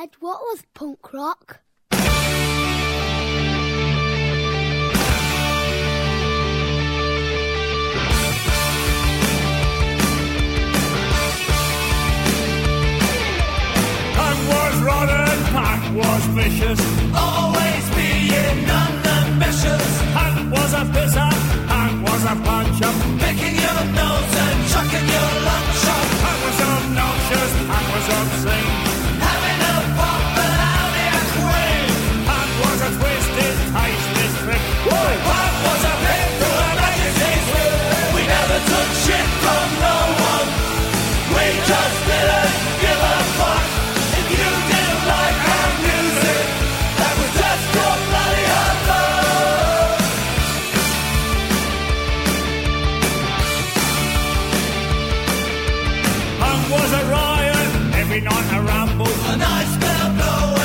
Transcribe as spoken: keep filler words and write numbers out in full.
Dad, what was punk rock? Punk was rotten, punk was vicious, always being unambitious. Punk was a pisser, punk was a puncher, picking your nose and chucking your lunch up. Punk was obnoxious, punk was obscene, having a pop and out of queen. Punk was a twisted, tasteless trick. Punk was a pit to a magazine's whip. We never took shit from no one, we just didn't give a fuck. If you didn't like our music, that was just your bloody hard luck. Punk was a riot, every night a rumble, a nice bell blowing.